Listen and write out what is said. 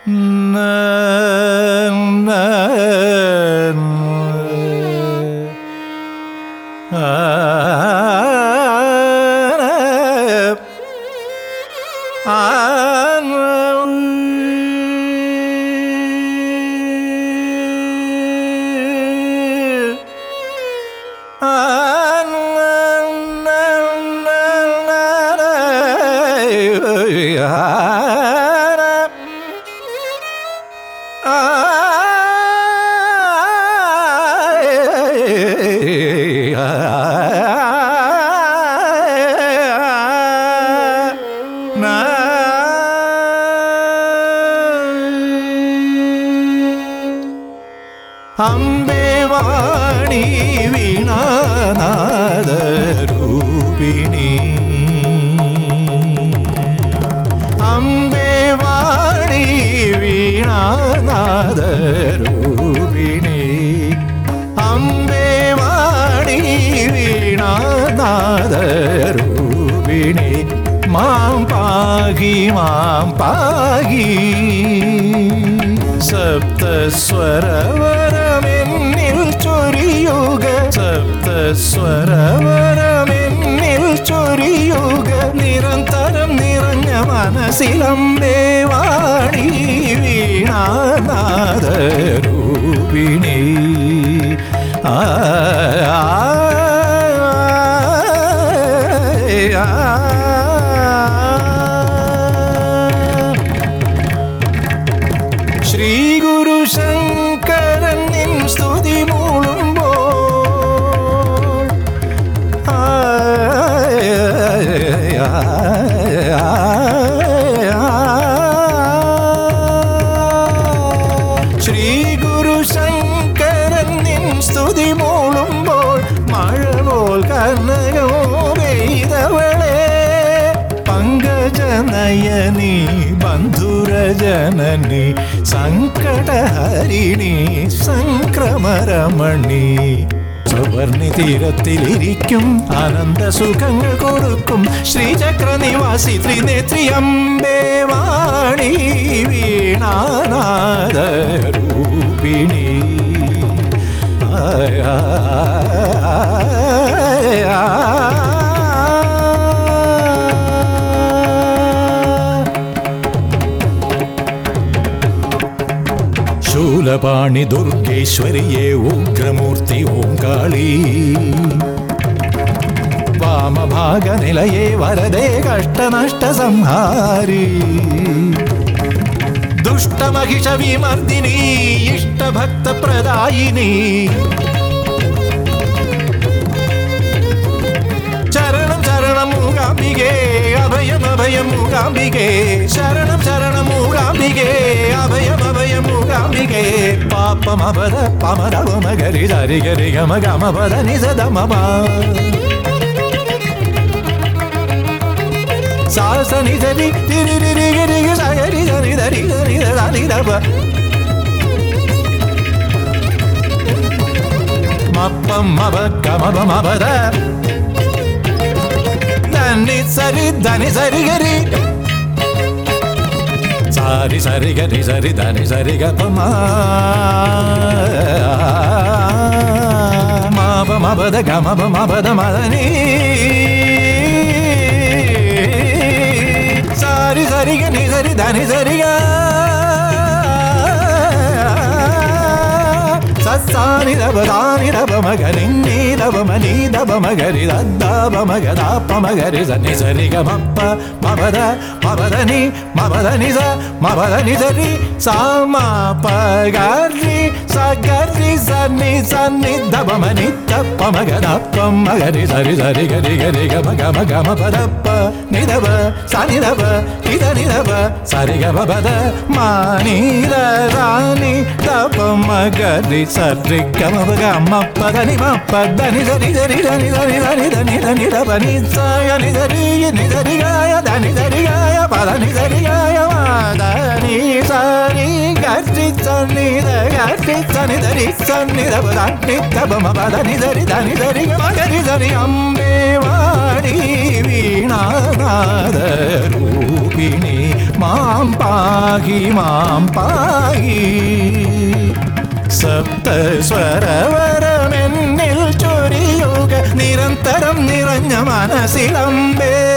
അംബേ വാണി വീണാനാദ രൂപിണി അംബേ വാണി വീണാനാദ രൂപിണി അംബേ വാണി വീണാനാദ രൂപിണി മാം പാകി സപ്തസ്വരവരമെന്നിൽ ചൊരിയുക സപ്തസ്വരവരമെന്നിൽ ചൊരിയുക നിരന്തരം നിറഞ്ഞ മനസ്സിലംബേ വാണി വീണാനാദ രൂപിണി ശ്രീ ഗുരു ശങ്കരൻ നിൻ സ്തുതി മൂളുമ്പോൾ ശ്രീ ഗുരു ശങ്കരൻ നിൻ സ്തുതി മൂളുമ്പോൾ മഴ പോൽ കനകോ പെയ്തവളെ പങ്കജനയനി ബന്ധുരജനനി സങ്കടഹരിണി സംക്രമരമണി സുവർണി തീരത്തിലിരിക്കും ആനന്ദ സുഖങ്ങൾ കൊടുക്കും ശ്രീചക്ര നിവാസി ത്രിനേത്രി അംബേ വാണി വീണാനാദ രൂപിണി ശൂലപാണി ദുർഗേശ്വരിയെ ഉഗ്രമൂർത്തി ഓംകാളി വാമഭാഗനിലയെ വരദേ കഷ്ടനഷ്ട സംഹാരി ദുഷ്ടമഹിഷ വിമർദിനി ഇഷ്ടഭക്ത പ്രദായിനി ശരണം ശരണം മൂകാംബികേ അഭയം അഭയം മൂകാംബികേ ശരണം ശരണം മൂകാംബികേ അഭയം അഭയം മൂകാംബികേ പാപമപദ പമരവമഗരി ധരി ഗരി ഗമ ഗമപദ നിസദമപ സാസനി ധരി തിരി രി ഗരി സഗരി ധരി ധരി ധരി ധരി ധപ മപ്പം മപ ഗമപ മപദ ധനി സരി ധനി സരി ഗരി സാരി സരി ഗരി സരി ധനി സരി ഗപ മാപ മപദ ഗമപ മപദ മദനി സാരി സരി ഗനി സരി ധനി സരി ഗ സസാനി ദബ ദാനി ദബ മഗരി നീ ദബ മനി ദബ മഗരി ദദബ മഗദാപ മഗരി സനി സരി ഗ മപ്പ മപദ മപദനി മപദനി സ മപദനി സരി സാമ പഗരി സഗരി സനി സനി ദബ മനി ദപ്പ മഗദാപ മഗരി സരി സരി ഗരി ഗരി ഗ മഗ മഗ മപദപ്പ നിദബ സനി ദബ ഇദനി ദബ സരി ഗ മപദ മാനി ദാനി ദബ മഗരി സരി ഗമ ഗമ പദനി മപദനി സരി സരി ധനി ധനി ധനി ധനി ധനി ദബനി സയനി സരി നി സരി ഗായ ധനി സരി ഗായ പദനി സരി ഗായ മാദനി സരി ഗരി സന്നിധ ഗരി സനിധരി സന്നിധപദി തപമപദനി ധരി ധനി ധരി മകരി ധരി അമ്പേ വാണി വീണാനാദ രൂപിണി മാം പാഹി സപ്തസ്വരവരമെന്നിൽ ചൊരിയുക നിരന്തരം നിറഞ്ഞ മനസ്സിലമ്പേ